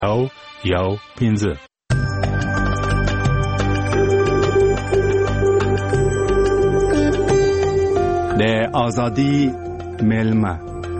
او یو پنځه. د آزادی ملما.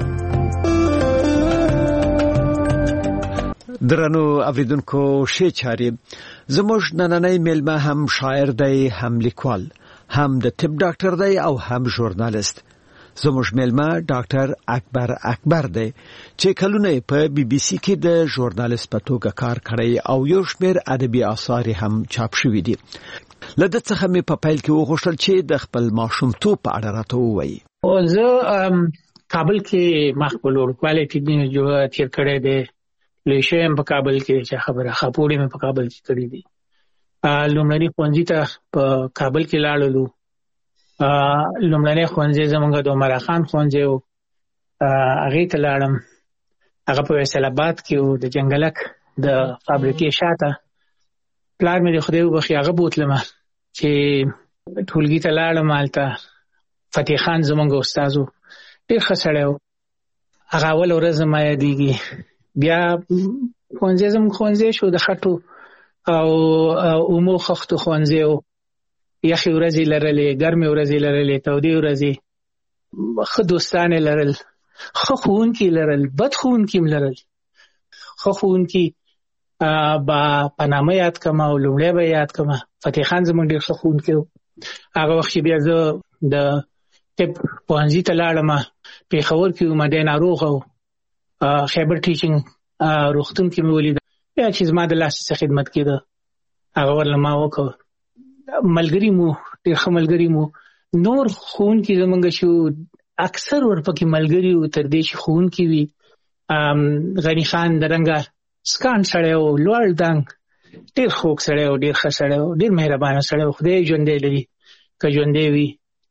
درنو اوریدونکو ښه چاري، زموږ نننۍ ملما هم شاعر دی، هم لیکوال، هم د طب ډاکټر دی او هم ژورنالیست. زموږ ملما ډاکټر اکبر دی چې کلونه په بي بي سي کې د ژورنالیست په توګه کار کړی او یو شمېر ادبي آثار هم چاپ شوي دي. لده څخه مې په پیل کې وغوښتل چې د خپل ماشومتوب په اړه راته ووایي. زه کابل کې مخبل ورکواله کې تیر کړی دی. لوی شوم په کابل کې، چې خبره خپوړې مې په کابل کې کړې دي. لومړني ښوونځي ته په کابل کې لاړلو. لومړنی ښوونځی زمونږ د عمر خان ښوونځی و، هغې ته لاړم. هغه په فیصل آباد کې و، د جنګلک د فابریکې شاته. پلار مې د خدای وبخښي هغه بوتلم چې ټولګي ته لاړم. هلته فتح خان زمونږ استاد و، ډېر ښه سړی و. هغه اول ورځ زما یادېږي. بیا ښوونځی زمونږ ښوونځی شو د خټو او اومو خښتو ښوونځی و. یخې ورځې لرلې، ګرمې ورځې لرلې، تودې ورځې. ښه دوستان یې لرل، ښه ښوونکي لرل، بد ښوونکي هم لرل. ښه ښوونکي به په نامه یاد کړم او لومړی به یاد کړم. فتح خان زموږ ډېر ښه ښوونکی و. هغه وخت بیا زه د طب پوهنځي ته لاړم. پېښور کې وم، دی ناروغه و. خیبر ټیچینګ روغتون کې مې ولید. بیا چې زما د لاسه څه خدمت کېده هغه ورله ما وکړ. ملګري مو ډېر ښه ملګري مو. نور ښوونکي زمونږ شو اکثر ورپکې ملګري وو تر دې چې ښوونکي وي. غني خان د رنګه سکان سړی و، لوړ دنګ، ډېر خوږ سړی و، ډېر ښه سړی و، ډېر مهربانه سړی و. خدای ژوندی لري که ژوندی وي.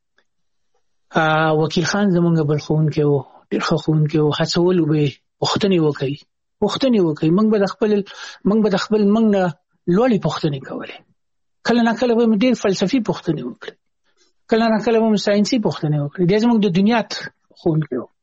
وکیل خان زمونږ بل ښوونکی و، ډېر ښه ښوونکی و. هڅولو به یې پوښتنې وکړي. موږ به د خپل موږ نه لوړې پوښتنې کولې. کله نه کله به مې ډېر فلسفي پوښتنې وکړي، کله نه کله به مې ساینسي پوښتنې وکړي. دی زموږ د دنیا ښوونکی و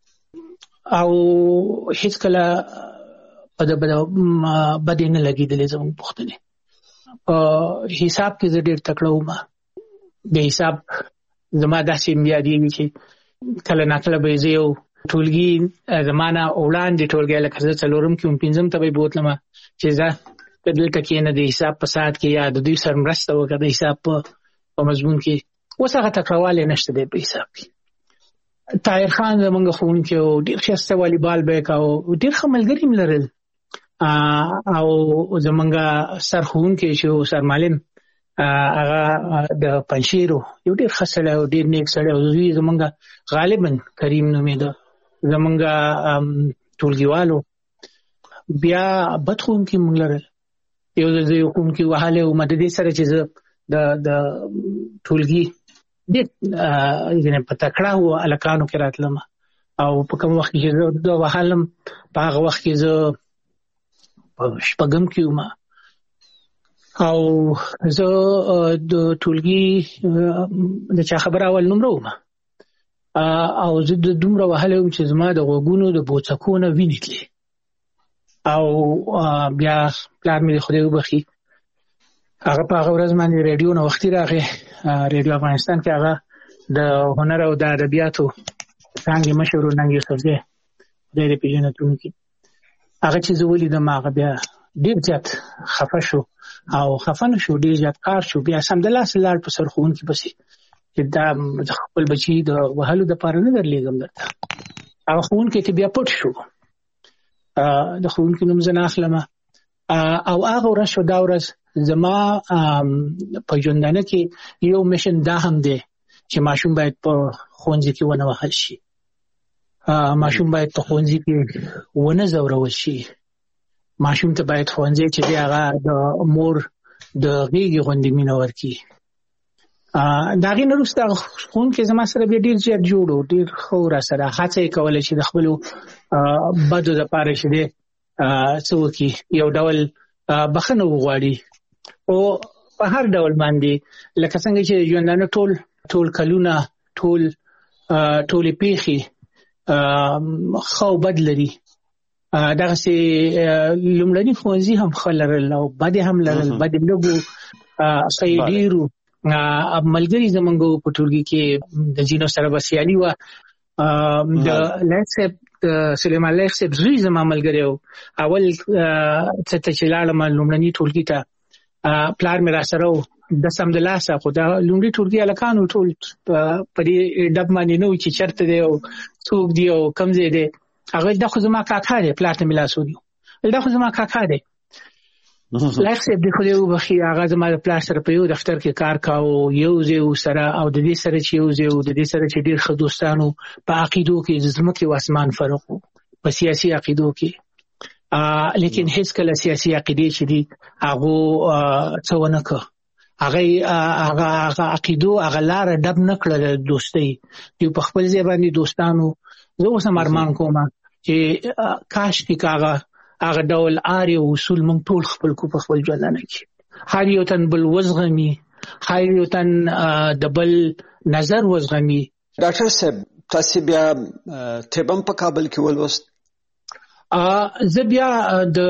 او هېڅ کله په د بدې نه لګېدلې زموږ پوښتنې. په حساب کې زه ډېر تکړه وم. د حساب زما داسې یادېږي چې کله نه کله به زه یو ټولګي زما نه وړاندې ټولګی لکه زه څلورم کې وم، پنځم ته به یې بوتلم چې زه دلته کېنه د حساب په ساعت کې یا د دوی سره مرسته وکړه د حساب په مضمون کې. اوس هغه تکړهوالی نشته دی په حساب کې. طاهر خان زمونږ ښوونکی و، ډېر ښایسته والیبال به یې کاوه، ډېر ښه ملګري هم لرل. او زمونږ سر ښوونکی چې و سر معلم، هغه د پنجشیر و، یو ډېر ښه سړی و، ډېر نیک سړی و. زوی زمونږ غالبا کریم نومېده، زمونږ ټولګیوال و. بیا بد ښوونکي موږ لرل. یو ځل زه یو ښوونکي وهلی وم، د دې سره چې زه د ټولګي ډېر په تکړه هلکانو کې راتلم او په کوم وخت کې چې زه وهلم په هغه وخت کې زه په شپږم کې وم او زه د ټولګي د چا خبره اول نمره وم او زه دومره وهلی وم چې زما د غوږونو د بوڅکو نه وینې تلې. او بیا پلار مې د خدای وبخښي هغه په هغه ورځ باندې ریډیو نه وختي راغی. ریډیو افغانستان کې هغه د هنر او د ادبیاتو څانګې مشر و ننګ یوسفزی، خدای دې پېژنتونکي. هغه چې زه ولیدم هغه بیا ډېر زیات خفه شو او خفه نه شو، ډېر زیات کار شو. بیا سمدلاسه لاړ په سر ښوونکي پسې چې دا خپل بچي د وهلو دپاره نه درلېږم درته. هغه ښوونکی ته بیا پټ شو. د ښوونکي نوم زه نه اخلم. او هغه ورځ شو دا ورځ زما په ژوندانه کې یو میشن دا هم دی چې ماشوم باید په ښوونځي کې ونه وهل شي. ماشوم باید په ښوونځي کې ونه ځورول شي. ماشوم ته باید ښوونځي چې دی هغه د مور د غېږې غوندې مینه ورکړي. د هغې نه وروسته ښوونکی زما سره بیا ډېر زیات جوړ و، ډېر ښه و راسره. هڅه یې کوله چې د خپلو بدو دپاره چې دی څه وکړي، یو ډول بخښنه وغواړي. او په هر ډول باندې لکه څنګه چې ژوندانه ټول کلونه ټولې پیښې ښه او بد لري. دغه سي لومړني ښوونځي هم خلل او بعد هم لرل بعد لګو سیدیرو ملګری زمونږ په ټولګي کې د جینو سره بسیالي و د لکسب سلیمان لکسب زوی زما ملګری و اول چې لاړم لومړني ټولګي ته پلار مې را سره و د سم د لاسه خو دا لومړي ټولګي الکانو ټول په دې ډب باندې نو چې چرته دی او څوک دی او کم ځای دی هغه د خو زما کاکا دی پلار ته ملاسو دی دا خو زما کاکا دی لکسب د خو یو بخي هغه زما د پلار سره په یو دفتر کې کار کاوه یو ځای سره او د دې سره چې یو ځای د دې سره چې ډیر ښه دوستانو په عقیدو کې د ځمکې او اسمان فرق په سیاسي عقیدو کې لیکن هیڅ کله سیاسي عقیدې چې دي هغه څونه که هغه عقیدو هغه لار ډب نکړه دوستي یو په خپل ځای باندې دوستانو زه اوس ارمان کوم چې کاش کې هغه ډول آري اصول مونږ ټول خپل کو په خپل ژوند کې هر یو تن بل وزغمي هر یو تن د بل نظر وزغمي ډاکټر صاحب تاسو بیا تبم په کابل کې ولوست زه بیا د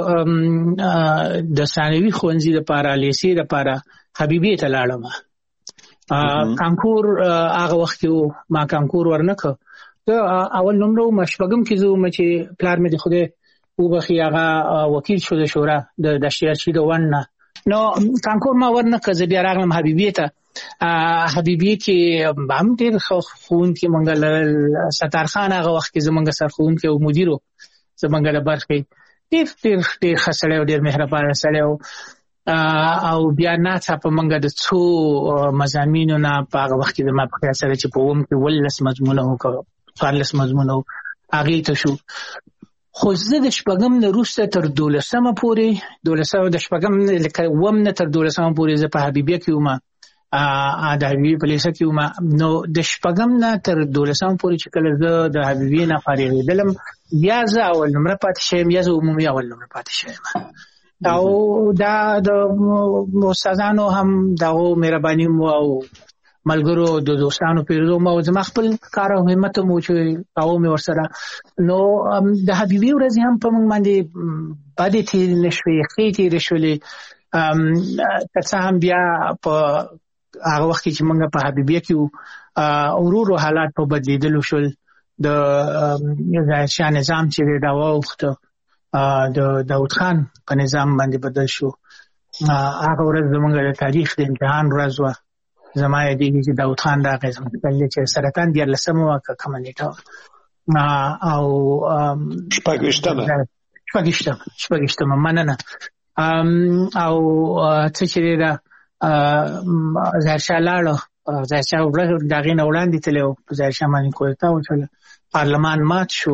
ثانوي ښوونځي لپاره لیسې لپاره حبیبي ته لاړم کانکور هغه وخت ما کانکور ورنکه اول نمبر مشبګم کې زه چې پلار مې د خوده وبخي هغه وکیل شو د شورا د سیاسي د ونه نو کانکور ما ورنکه زه بیا راغلم حبیبي ته حبیبي کې هم ډېر خون کې منګل ستار خان هغه وخت کې زمونږ سرخون کې او مدیرو زمونږ د برخې ډېر خسړې او ډېر مهربان سره او بیا نه په منګه د څو مضامینو نه په هغه وخت کې د ما په سره چې په ووم کې ولس مضمون او فارلس مضمون او هغه ته شو خو زه د شپږم نه روسته تر 12مه پورې 12 د شپږم لکه وم نه تر 12مه پورې زه په حبیبیه کې وم د حبیبي په لیسه کې وم نو د شپږم نه تر 12مه پورې چې کله زه د حبیبي نه فارغېدلم یا زه اول نمبر پاتې شوم یا زه عمومي اول نمبر پاتې شوم او دا د استادانو هم دغه مهرباني مو او ملګرو د دوستانو پیرو مو زما خپل کار او همت مو چې او مې ورسره نو د حبیبي ورځ هم په موږ باندې باندې تیر نشوي خېټې رشولې ترڅه هم بیا په هغه وخت چې موږ په حبیبي کې ورورو حالات په بدلیدل شول د ځای نظام چې دا وخت د داوود خان په نظام باندې بدل شو هغه ورځ زموږ د تاریخ د امتحان ورځ و زما یې چې داوود خان دا غږ چې سرطان دی لسمه واکه کومه نیټه او شپږشتمه مننه او څه چې دا ظاهرشاه لاړو ظاهرشاه دغه نه وړاندې تلو ظاهرشاه باندې کوټه و چې پارلمان مات شو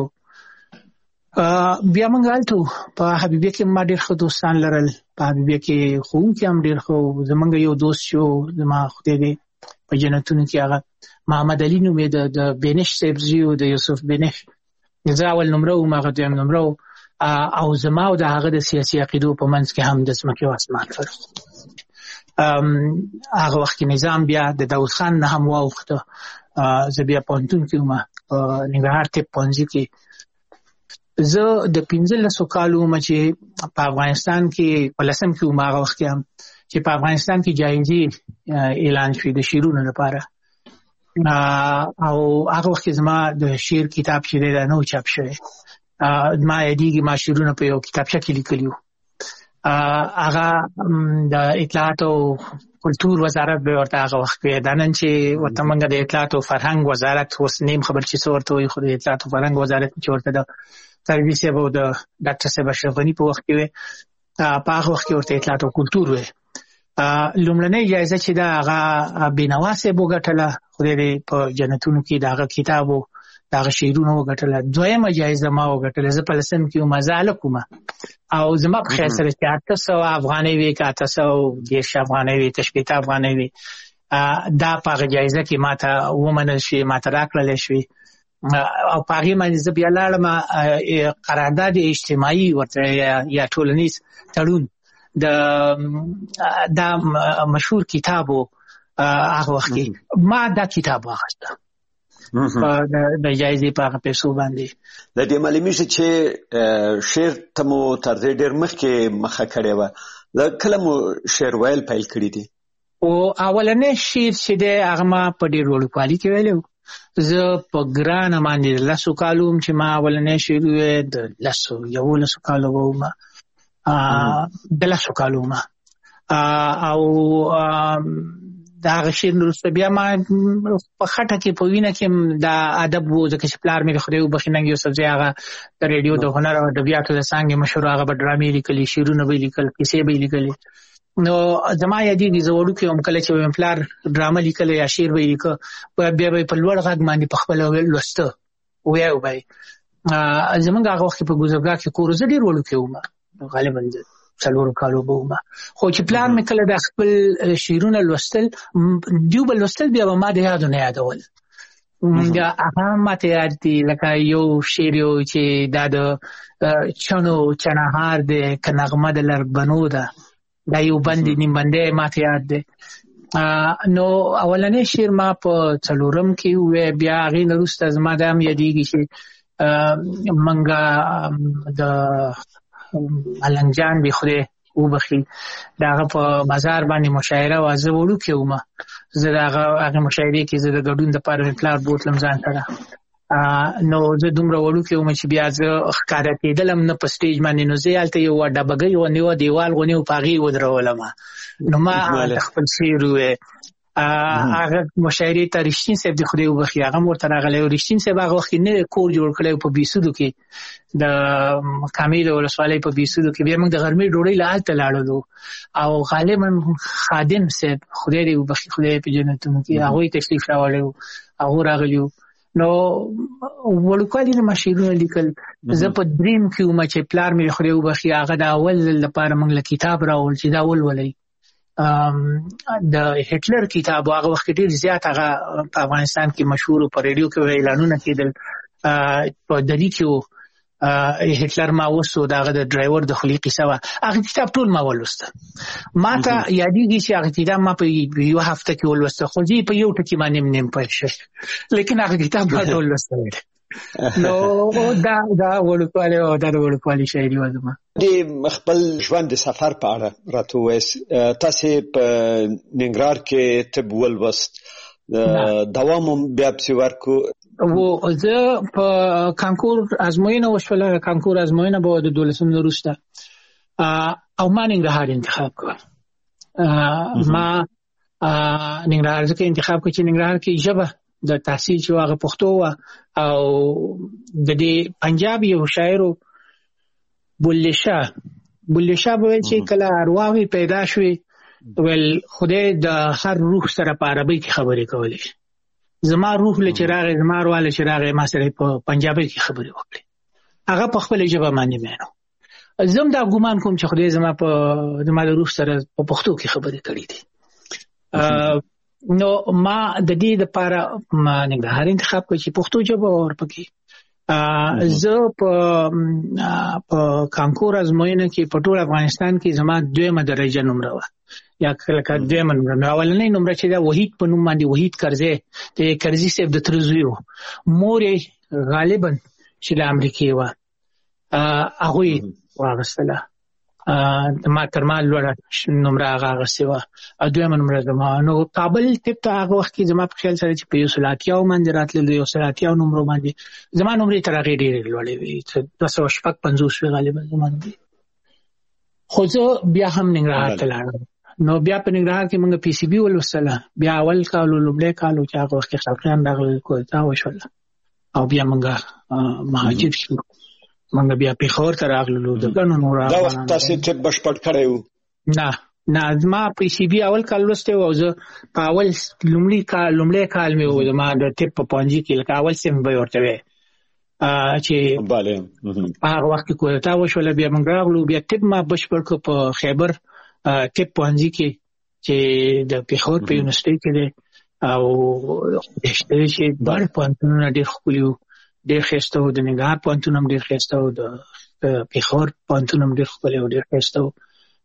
بیا موږ غلطو په حبیبي کې ما ډېر ښه دوستان لرل په حبیبي کې ښوونکي هم ډېر ښه زمونږ یو دوست شو زما خدای دې په جنتونو کې هغه محمد علي نومې د بینش صاحب زوی د یوسف بینش زه اول نمره وم هغه دویم نمره او زما او د هغه د سیاسي عقیدو په منځ کې هم د ځمکې او اسمان فرق هغه وخت نظام بیا د داوود خان نه هم واوښته زه بیا پوهنتون کې وم په ننګرهار طب پوهنځي کې زه د 15 کالو عمر چې په افغانستان کې په لسم کې عمر هغه وخت هم چې په افغانستان کې جایزې اعلان شوې د شعرونو لپاره او هغه وخت زما د شعر کتاب چې دا نو چاپ شوی ما یادېږي ما شعرونه په یو کتابچه کې لیکلیو هغه د اطلاعات او کلتور وزارت به ورته هغه وخت کې دا نن چې ورته موږ د اطلاعات او فرهنګ وزارت اوس نیم خبر چې څه ورته وي خو د اطلاعات او فرهنګ وزارت چې ورته د سرویس او د ډاکټر صاحب اشرف غنی په وخت کې په هغه وخت کې ورته اطلاعات او کلتور وي لومړنۍ جایزه چې دا هغه بینوا صاحب وګټله خدای دې په جنتونو کې دا هغه کتابو دا هغه شعرونه وګټله دویمه جایزه ما وګټله زه په لسم کې مزاله کوم او زما په خیال سره چې 800 افغانۍ وي که 810 افغانۍ وي تشبیه افغانۍ وي دا په جایزه کې ماته ومنل شي ماته راکړل شي او په هغه باندې زه بیا لاړم قرارداد اجتماعي ورته یا ټولنیز تړون دا مشهور کتابو هغه وخت ما دا کتاب واخیسته د جایزې په هغه پیسو باندې. د دې معلومي چې شعر ته مو تر دې ډېر مخکې مخه کړې وه، د کله مو شعر ویل پیل کړي دي؟ او اولنې شعر چې دی هغه ما په ډېر وړوکوالي کې ویلی و. زه په ګرانه باندې 10 کالو وم چې ما اولنې شعر وویل، د 11 کالو وم، د 10 کالو وم. او دا هغه شعر وروسته بیا ما په خټه کې په وینه کې دا ادب و، ځکه چې پلار مې د خدای وبخښي ننګ یوسفزی هغه د ریډیو د هنر او ادبیاتو د څانګې مشر، هغه به ډرامې لیکلي، شعرونه به لیکل، کیسې به لیکلي. نو زما یادېږي زه وړوکی وم کله چې مې پلار ډرامه لیکله یا شعر به یې لیکه، بیا به یې په لوړ غږ باندې په خپله لوسته ویایو به یې. زمونږ هغه وخت په ګوزرګاه کې کور، زه ډېر وړوکی وم، غالبا 4 کالو به وم. خو چې پلار مې کله د خپل شعرونه لوستل، دیو به لوستل، بیا به ما د یادو نه یادول. هغه ماته یاد دي لکه یو شعر چې دا د چنو چنهار دی که نغمه د لربنو ده، دا یو بندې نیم بندې ماته یاد دی. نو اولنې شعر ما په 4 کې وې، بیا هغې نه وروسته زما دا هم یادېږي چې منګه د ملنګ جان به خدای وبخښي د هغه په مزار باندې مشاعره وه. زه وړوکی وم، زه د هغې مشاعرې کې زه د ګډون دپاره مې پلار بوتلم ځان سره. نو زه دومره وړوکی وم چې بیا زه ښکاره کېدلم نه په سټیج باندې، نو زه هلته یوه ډبګۍ غوندې وه، دیوال غوندې و، په هغې ودرولم. نو ما هلته خپل شعر وویل. هغه مشاعرې ته رښتین صاحب د خدای وبخښي هغه هم ورته راغلی و. رښتین صاحب هغه وخت کې نوی کور جوړ کړی و په بیسودو کې، د کامې د ولسوالۍ په بیسودو کې. بیا موږ د غرمې ډوډۍ له هلته لاړلو، او غالبا خادم صاحب خدای دې وبخښي، خدای په جنتونو کې، هغوی تشریف راوړی و، هغو راغلي و. نو وړوکوالي نه ما شعرونه لیکل. زه په دریم کې وم چې پلار مې خدای وبخښي هغه د اول ځل لپاره موږ له کتاب راوړل چې دا ولولئ، د هټلر کتاب. هغه وخت ډېر زیات هغه په افغانستان کې مشهور، په ریډیو کې اعلانونه کېدل، په دلی کې و هټلر ما وسو، د هغه د ډرایور د خولي قصه وه. هغه کتاب ټول ما ولوسته. ما ته یادېږي چې هغه کتاب ما په 1 هفته کې ولوسته، خو زه په یو ټکي باندې نیم پوه شوم، لیکن هغه کتاب ما ټول لوستی. نو دا وړوکوالی او دا د وړوکوالي شاعري وه زما. د خپل ژوند د سفر په اړه راته ووایاست. تاسې په ننګرهار کې طب ولوست، دوام هم بیا پسې ورکړو. زه په کانکور ازموینه وشوله، کانکور ازموینه به د 12 نه وروسته، او ما ننګرهار انتخاب کړ. ما ننګرهار ځکه انتخاب کړ چې ننګرهار کې ژبه د تحصیل چې هغه پښتو وه، او د دې پنجاب یو شاعر بلې شاه به ویل چې کله ارواحې پیدا شوې، ویل خدای د هر روح سره په عربۍ کې خبرې کولې. زما روح له چې راغی، زما ارواح له چې راغی، ما سره په پنجابۍ کې خبرې وکړې. هغه په خپله ژبه باندې مینو. زه هم دا ګمان کوم چې خدای زما د روح سره په پښتو کې خبرې کړې دي. نو ما د دې لپاره ننګرهار انتخاب کړ چې پښتو ژبه ورپکې. زه په کانکور ازموینه کې په ټول افغانستان کې زما 2مه درجه نمره وه، یا کله 2مه نمره. اولنۍ نمره چې دا وحید په نوم باندې، وحید کرزی، د کرزي صاحب د تره زوی و. مور یې غالبا چې د امریکې وه، هغوی واغستله. ما تر ما لوړه نمره هغه اخیستې وه، 2مه نمره زما. نو کابل طب ته هغه وخت کې زما په خیال سره چې په 180 باندې راتلل، 180 نمرو باندې زما نمرې تر هغې ډېرې لوړې وې، 255 وې غالبا زما نمرې. خو زه بیا هم ننګرهار ته لاړم. نو بیا په ننګرهار کې موږ PCB ولوستله. بیا اول کال او لومړی کال چې هغه وخت کې خلقیان راغلل، کوزدا وشوله، او بیا موږ مهاجر شو. موږ بیا پېښور ته راغللو. د ګڼو نورو دا وخت تاسې طب بشپړ کړی و؟ نه، زما PCB اول کال لوستی و، او زه په اول لومړی کال مې و زما د طب په پوهنځي کې، لکه اول صنف به یې ورته وایي چې هغه وخت کې کوزدا وشوله. بیا موږ راغلو، بیا طب ما بشپړ کړ په خیبر طب پوهنځي کې چې د پېښور په یونیورسټۍ کې دی. او چې دواړه پوهنتونونه ډېر ښکلي وو، ډېر ښایسته و. د ننګرهار پوهنتون هم ډېر ښایسته و، د پېښور پوهنتون هم ډېر ښکلی و، ډېر ښایسته و.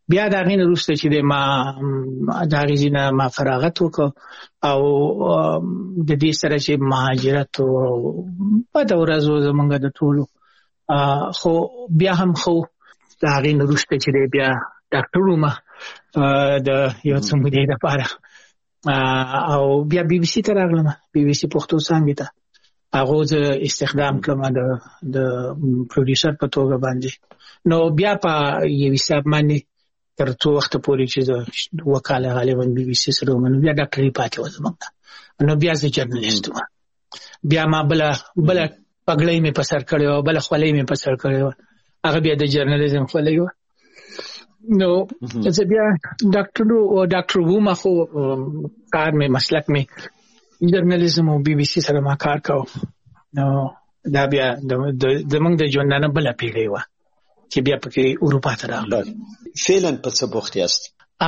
بیا دا غین وروسته چې ما دا غیزینه ما فراغت وکړ او د دې سره چې مهاجرت او په دا ورځ زمونږ د ټولو خو بیا هم خو دا غین وروسته چې بیا ډاکټر ومه د یو څه مودې لپاره او بیا بي بي سي ته راغلم بي بي سي پښتو څانګې ته هغه زه استخدام کړم د پروډوسر په توګه باندې نو بیا په یو حساب باندې تر څو وخت پورې چې وکاله غالبا بي بي سي سره ومنو بیا ډاکټري پاتې وځم نو بیا زه جرنالست وم بیا ما بل پګړې مې په سر کړو بل خولې مې په سر کړو هغه بیا د جرنالیزم خولې و نو زه بیا ډاکټر وم خو کار مې مسلک مې جرنالیزم او بي بي سي سره ما کار کاوه نو دا بیا زمونږ د ژوندانه بله پیړۍ وه چې بیا پکې اروپا ته راغلم فعلا په څه بوخت یاست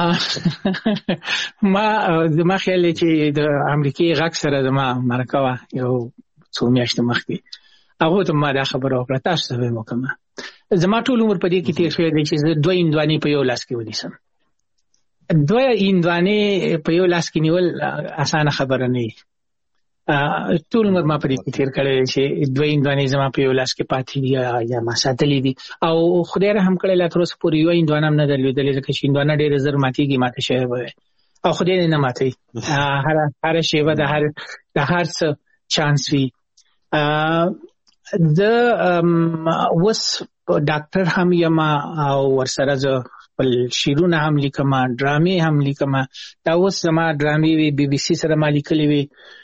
زما خیال دی چې د امریکې غږ سره زما مرکه وه یو څو میاشتې مخکې هغو ته ما دا خبره وکړه تاسو ته به وکړم زما ټول عمر په دې کې تېر شوی دی چې زه 2 هندوانې په یو لاس کې ونیسم 2 هندوانې په یو لاس کې نیول اسانه خبره نه وي ټول عمر ما په دې کې تېر کړی چې 2 هندوانې زما په یو لاس کې پاتې دي یا ما ساتلې دي او خدای رحم کړی لا تر اوسه پورې یو هندوانه هم نه درلودلې ځکه چې هندوانه ډېره زر ماتېږي ماته شوی به او خدای دې نه ماتوي هره شیبه د هر څه چانس وي زه اوس ډاکټر هم یم او ورسره زه خپل شعرونه هم لیکم ډرامې هم لیکم دا اوس زما ډرامې وي بي بي سي سره ما لیکلې وي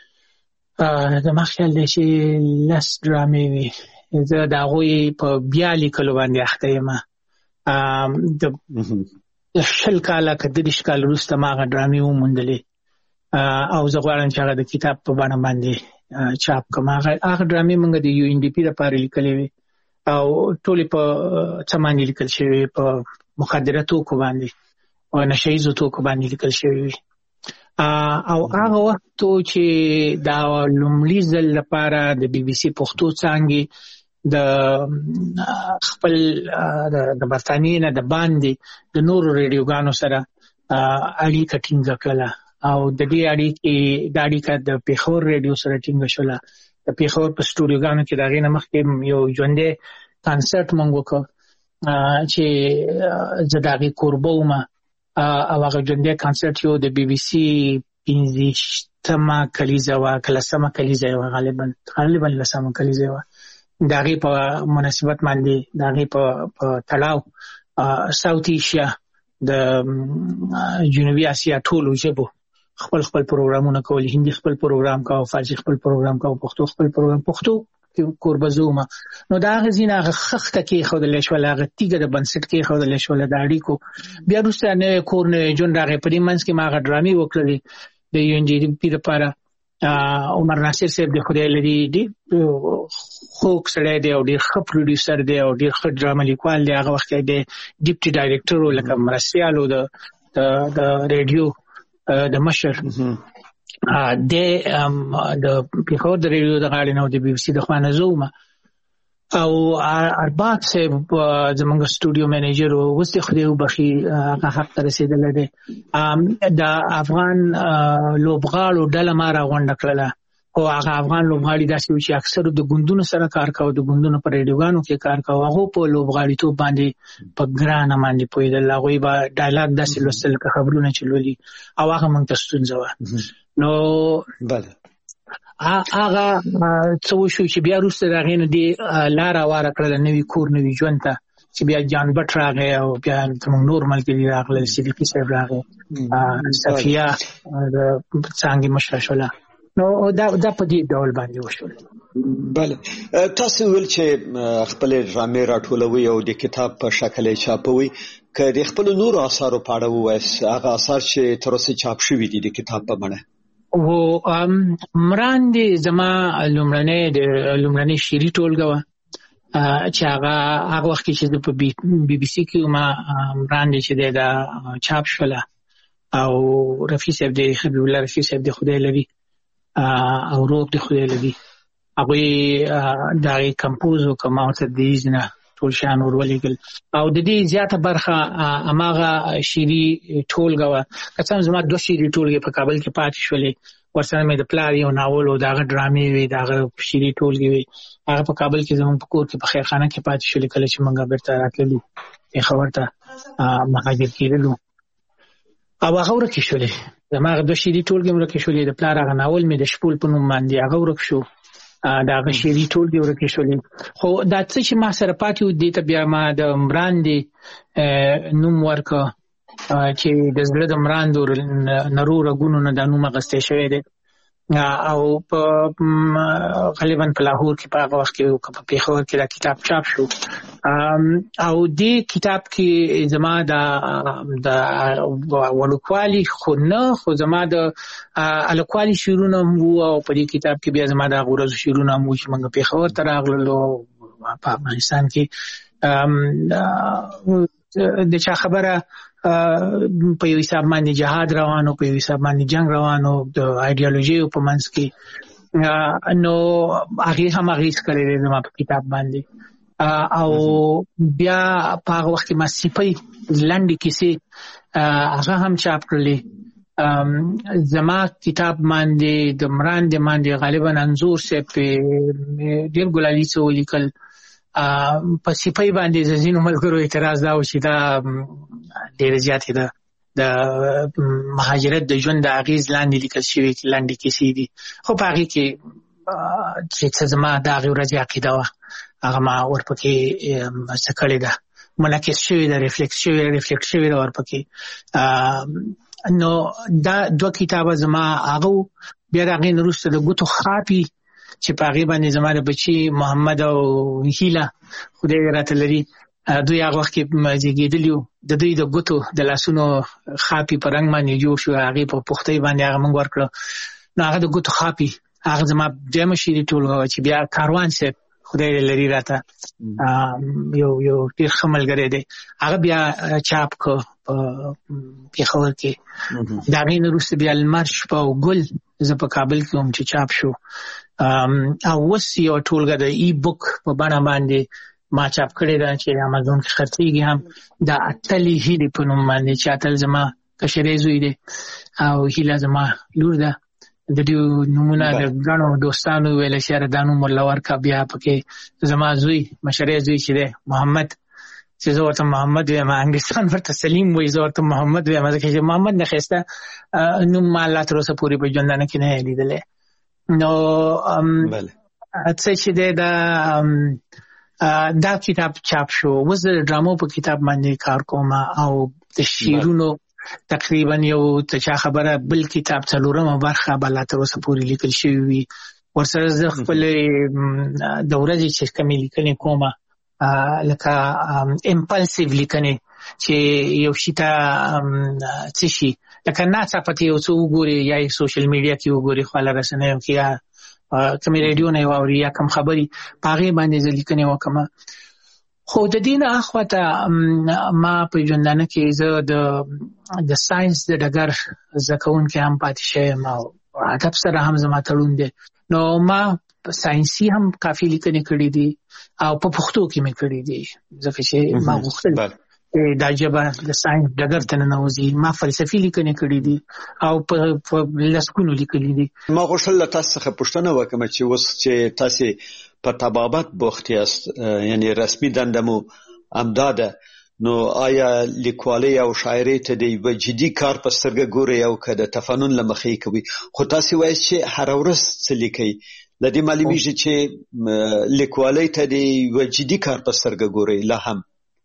زما خیال دی چې 10 ډرامې وي زه د هغوی په بیا لیکلو باندې اخته یم د 20 کاله که 30 کاله وروسته ما هغه ډرامې وموندلې او زه غواړم چې هغه د کتاب په بڼه باندې چاپ کړم هغه ډرامې موږ د یو ان ډي پي لپاره لیکلې وي او ټولې په څه باندې لیکل شوي په مخدره توکو باندې او نشه ییزو توکو باندې لیکل شوي وي او هغه وخت چې دا لومړي ځل لپاره د بي بي سي پښتو څانګې د خپل د برتانیې نه د باندې د نورو ریډیوګانو سره اړیکه ټینګه کړله او د دې اړیکه د پیښور ریډیو سره ټینګه شوله د پیښور په سټوډیوګانو کې د هغې نه مخکې یو ژوندی کانسرټ موږ وکړ چې زه د هغې کوربه وم او هغه ژوندی کانسرټ یو د بي بي سي 15مه کلیزه وه که 10مه کلیزه وه غالبا 10مه کلیزه وه د هغې په مناسبت باندې د هغې په تړاو ساوت ایشیا د جنوبي اسیا ټولو ژبو خپل پروګرامونه کول هندي خپل پروګرام کاوه فارسی خپل پروګرام کاوه پښتو خپل پروګرام پښتو کوربه زومه نو دا هغه ځینې هغه خښته کېښودلی شوله هغه تیږه د بنسټ کېښودلی شوله د اړیکو بیا وروسته نوی کور نوی ژوند راغی په دې منځ کې ما هغه ډرامې وکړلې د یو ان ډي پي لپاره عمر ناصر صاحب د خدای لري ډېر خوږ سړی دی او ډېر ښه پروډیوسر دی او ډېر ښه ډرامه لیکوال دی هغه وخت کې د ډیپټي ډایرکټر و لکه مرستیال و د ریډیو د مشر د پیښور د ریډیو د غاړې نه د بي بي سي د خوا نه زه وم او ارباب صاحب زموږ سټوډیو منیجر و اوس د خدای وبخښي هغه حق ته رسېدلی دی د افغان لوبغاړو ډله ما راغونډه کړله او هغه افغان لوبغاړي داسې وو چې اکثرو د ګوندونو سره کار کاوه د ګوندونو په ریډیوګانو کې کار کاوه هغو په لوبغاړیتوب باندې په ګرانه باندې پوهېدل هغوی به ډایلاګ داسې لوستل که خبرونه چې لولي او هغه موږ ته ستونزه وه نو هغه څه وشو چې بیا وروسته د هغې نه دې لاره واره کړله نوي کور نوي ژوند ته چې بیا جان بټ راغی او بیا زموږ نور ملګري راغلل صدیقي صاحب راغی صفیه د څانګې مشره شوله نو دا په دې ډول باندې وشول بله تاسو ویل چې خپل ډرامې راټولوي او د کتاب په شکل یې چاپوي که د خپلو نورو اثارو په اړه ووایاست هغه اثار چې تر اوسه چاپ شوي دي د کتاب په بڼه مراندې زما لومړنۍ شعري ټولګه وه چې هغه وخت کې چې په بي بي سي کې ما مراندې چې دی دا چاپ شوله او رفیع صاحب دی حبیب الله رفیع صاحب دی خدای لري او روغ دی خدای لري هغوی د هغې کمپوز وکړه ما ورته د ایز نه ټول شیان ورولېږل او د دې زیاته برخه هماغه شعري ټولګه وه. که څه هم زما 2 شعري ټولګې په کابل کې پاتې شولې، ورسره مې د پلار یو ناول او د هغه ډرامې وې، د هغه شعري ټولګې وې، هغه په کابل کې زموږ په کور کې په خیرخانه کې پاتې شولې. کله چې موږ بیرته راتللو پېښور ته مهاجر کېدلو او هغه ورکې شولې، زما هغه 2 شعري ټولګې ورکې شولې. د پلار هغه ناول مې د شپول په نوم باندې هغه ورک شو، د هغه شعري ټولګې ورکې شولې. خو دا څه چې ما سره پاتې و دې ته بیا ما د مراندې نوم ورکړه چې د زړه د مراندو نرو رګونو نه دا نوم اخیستی شوی دی او په غالبا په لاهور کې په هغه وخت کې په پېښور کې دا کتاب چاپ شو او دې کتاب کې زما د ولوکوالي خو نه خو زما د الکوالي شعرونه هم وو او په دې کتاب کې بیا زما د غورزو شعرونه هم وو چې موږ پېښور ته راغللو په افغانستان کې د چا خبره په یو حساب باندې جهاد روانو، په یو حساب باندې جنگ روانو د ایډیالوژي په منځ کې، نو هغه هم اغېز کړی دی زما په کتاب باندې. او بیا په هغه وخت کې ما سیپۍ لنډې کیسې هغه هم چاپ کړلې. زما کتاب باندې د مراندې باندې غالبا انځور صاحب ډېر ګلالي څه ولیکل. په سیپۍ باندې د ځینو ملګرو اعتراض دا و چې دا ډېره زیاتې ده د مهاجرت د ژوند د اغېز لاندې لیکل شوي لنډې کیسې دي. خو په هغې کې چې څه زما د هغې ورځې عقیده وه هغه ما ورپکې څه کړې ده، منعکس شوې ده، ریفلیکټ شوې ده ورپکې. نو دا 2 کتابه زما هغه بیا د هغې نه وروسته د ګوتو خاپي چې په هغې باندې زما د بچي محمد او هیله خدای راته لري دوی هغه وخت کې زیږېدلي وو، د دوی د ګوتو د لاسونو خاپي په رنګ باندې جوړ شو، هغې په پختۍ باندې هغه موږ ورکړه. نو هغه د ګوتو خاپي هغه زما 2مه شعري ټولګه وه چې بیا کاروان صاحب خدای لري راته یو ډېر ښه ملګری دی، هغه بیا چاپ کړه په پېښور کې. د هغې نه وروسته بیا لمر شپه او ګل زه په کابل کې وم چې چاپ شو او اوس یو ټولګه د ای بک په بڼه باندې ما چاپ کړې ده چې امازون کې خرڅېږي هم، د اتلې هیلې په نوم باندې چې اتل زما کشری زوی دی او هیله زما لور ده. د دې نومونه د ګڼو دوستانو ویل چې یاره دا نوم ورله ورکړه. بیا پکې زما زوی مشری زوی چې دی محمد چې زه ورته محمد ویم، انګلیسان ورته سلیم وایي، زه ورته محمد ویم ځکه چې محمد نه ښایسته نوم ما الله تر اوسه پورې په ژوندانه کې نه لیدلی. نو څه چې دی دا کتاب چاپ شو. اوس د ډرامو په کتاب باندې کار کوم او د شعرونو تقریبا یو ته چا خبره بل کتاب 4مه برخه به لا تر اوسه پورې لیکل شوي وي. ورسره زه خپلې د ورځې چې کومې لیکنې کومه لکه امپلسیو لیکنې چې یو شي ته څه شي لکه ناڅاپه یو څه وګوري یا یې سوشل میډیا کې وګوري، خواله رسنیو کې یا کومې ریډیو نه یې واوري یا کوم خبرې په هغې باندې زه لیکنې وکړم. خو د دې نه اخواته ما په ژوندانه کې زه د ساینس د ډګر زده کوونکی هم پاتې شوی یم او ادب سره هم زما تړون دی. نو ما ساینسي هم کافي لیکنې کړي دي او په پښتو کې مې کړي دي ځکه چې ما غوښتل دا ژبه د ساینس ډګر ته ننوځي. ما فلسفي لیکنې کړي دي او په لسګونو لیکلي دي. ما غوښتل له تاسو څخه پوښتنه وکړم چې اوس چې تاسو په طبابت بوخت یاست، یعنی رسمي دنده مو همدا ده، نو آیا لیکوالۍ او شاعرۍ ته د یوه جدي کار په سترګه ګورئ او که د تفنن له مخې کوئ؟ خو تاسو وایئ چې هره ورځ څه لیکئ، له دې معلومیږي چې لیکوالۍ ته د یوه جدي کار په سترګه ګورئ لا هم.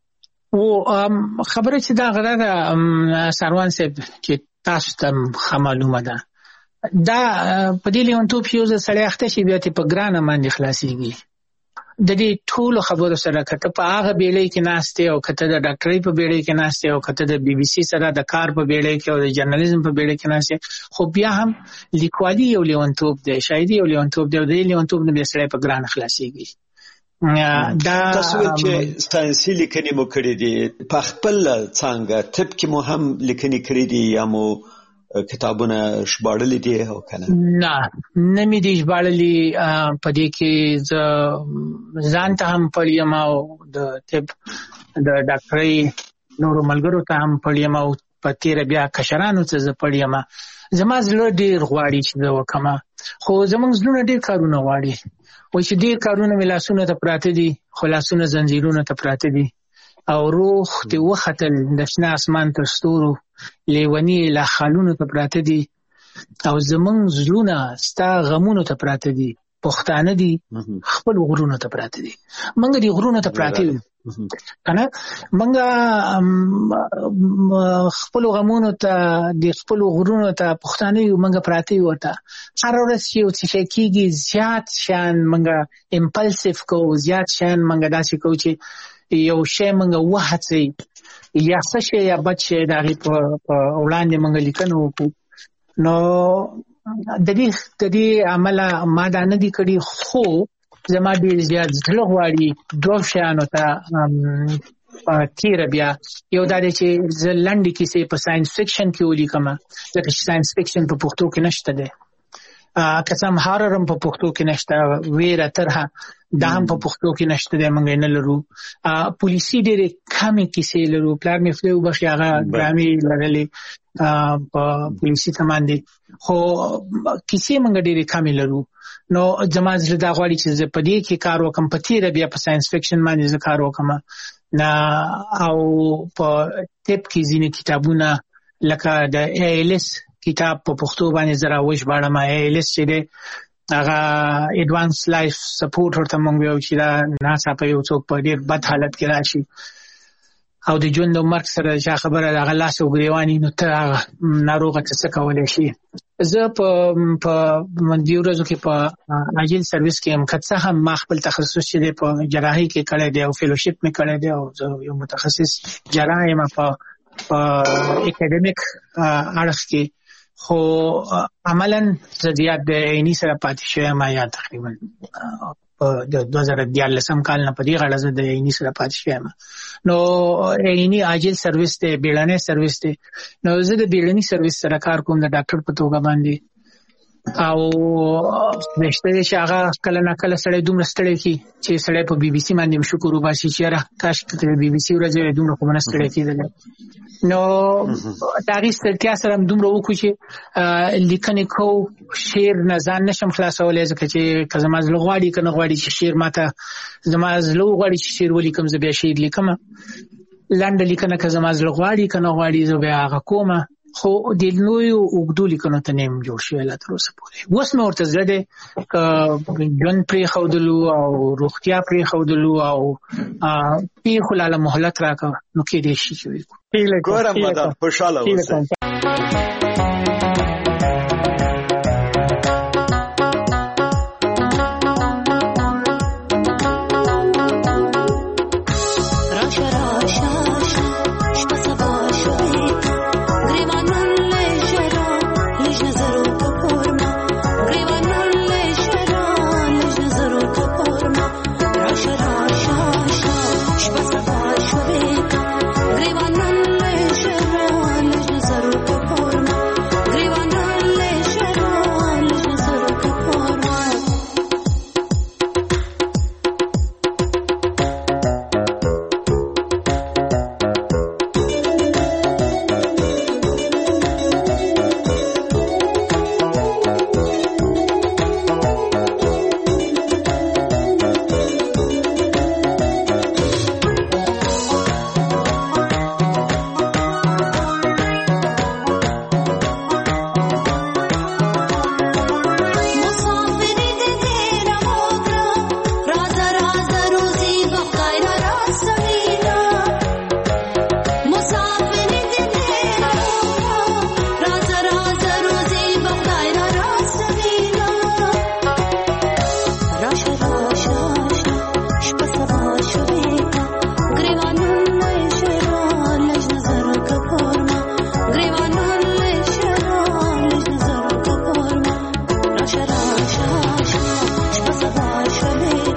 خبره چې دا غره ده سروان صاحب چې تاسو ته ښه معلومه ده، دا په دې لیونتوب یو ځل سړی اخته شي بیا ته په ګرانه باندې خلاصېږي. د دې ټولو خبرو سره که ته په هغه بیړۍ کې ناست یې او که ته د ډاکټرۍ په بیړۍ کې ناست یې او که ته د BBC سره د کار په بیړۍ کې او د جرنالیزم په بیړۍ کې ناست یې، خو بیا هم لیکوالي یو لیونتوب دی، شاعري یو لیونتوب دی او د دې لیونتوب نه بیا سړی په ګرانه خلاصېږي. تاسو چې ساینسي لیکنې مو کړې دي، په خپل څانګه طب کې مو هم لیکنې کړې دي یا مو کتابونه ژباړلي دي او کنه؟ نه مې دي ژباړلي. په دې کې ځان ته هم پړیم او د طب د ډاکټرۍ نورو ملګرو ته هم پړیم او په تیر بیا کشرانو ته زه پړیم. زما زړه ډیر غواړي چې زه وکم، خو زمونږ زړونه ډیر کارونه غواړي. وایي چې ډیر کارونه مې لاسونه ته پراته دي، خو لاسونه زنجیرونه ته پراته دي او روح ته وختل د شنه اسمان تر ستورو لیونی لا خالونو ته پراته دي او زمونږ زړونه ستا غمونو ته پراته دي. پښتانه دي خپل غرونو ته پراته دي، منګ دي غرونو ته پراته دي کنه. منګ خپل غمونو ته د خپل غرونو ته پښتانه یو منګ پراته یو ته. هر ورځ یو څه کېږي زیات شان منګ امپلسیو کو، زیات شان منګ داسې کو چې یو شی منګ وهڅي یا څه شی یا بد شی دغه په وړاندې منګ لیکنو نو د دې عمل ما دا نه دي کړی. خو زما ډیر زیات زړه غواړي دوه شیانو ته تیر بیا. یو دا دی چې زه لنډې کیسې په ساينس فکشن کې ولیکم، ځکه چې ساينس فکشن په پښتو کې نشته دی. قسم هارر هم په پښتو کې نشته، ویره ترها دا هم په پښتو کې نشته دی، موږ نه لرو. پولیسي ډېرې کمې کیسې لرو. پلار مې خدای وبخښي هغه ډرامې لرلې په پولیسي تمان دي، خو کیسې موږ ډېرې کمې لرو. نو زما زړه دا غواړي چې زه په دې کې کار وکړم، په تیره بیا په ساينس فکشن باندې زه کار وکړم. او په طب کې ځینې کتابونه لکه د ALS کتاب په پښتو باندې زرا وښ باندې ALS چې دی هغه ایڈوانس لایف سپورټ ورته مونږ یو چې دا ناسا په یو څوک په ډیر بد حالت کې راشي او د ژوند او مرګ سره چې خبره هغه لاس او ګریوانی نو ته ناروغه څه کولای شي. زه په دې ورځو کې په عاجل سرویس کې هم کڅه هم ما خپل تخصص چې په جراحي کې کړی دی او فیلوشپ مې کړی دی او یو متخصص جراح یم په اکیډمیک اړخ کې. خو عملاً زیات د عیني سره پاتې شوی ما یا تقریبا د 2014 کال نه په دې غړزه د عیني سره پاتې شوی ما. نو عیني عاجل سرویس ته بیړنۍ سرویس ته نو زه د بیړنۍ سرویس سره کار کوم د ډاکټر په توګه باندې او نشته چې هغه کله نه کله سړی دومره ستړی کی چې سړی په BBC باندې شکر وباسي چې را کاش کته BBC ورځې دومره کوم نه ستړی کیدل. نو تاریخ ستړیا سره دومره وکړو چې لیکنې کو شعر نه ځان نشم خلاصولای ځکه چې کزما زلو غواړي کنه غواړي چې شعر ماته زما زلو غواړي چې شعر ولیکم زه بیا شعر لیکم لاندې لیکنه کزما زلو غواړي کنه غواړي زه بیا هغه کومه. خو د نوې اوګدو لیکنو ته نیم جوړ شوی لا تر اوسه پورې. اوس نو ورته زړه دی ژوند پرې ښودلو او روغتیا پرې ښودلو او پیښو لاله مهلت راکړه نو کېدای شي چې ګورم مدام خوشاله اوسئ.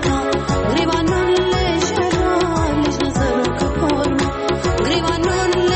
Grivanul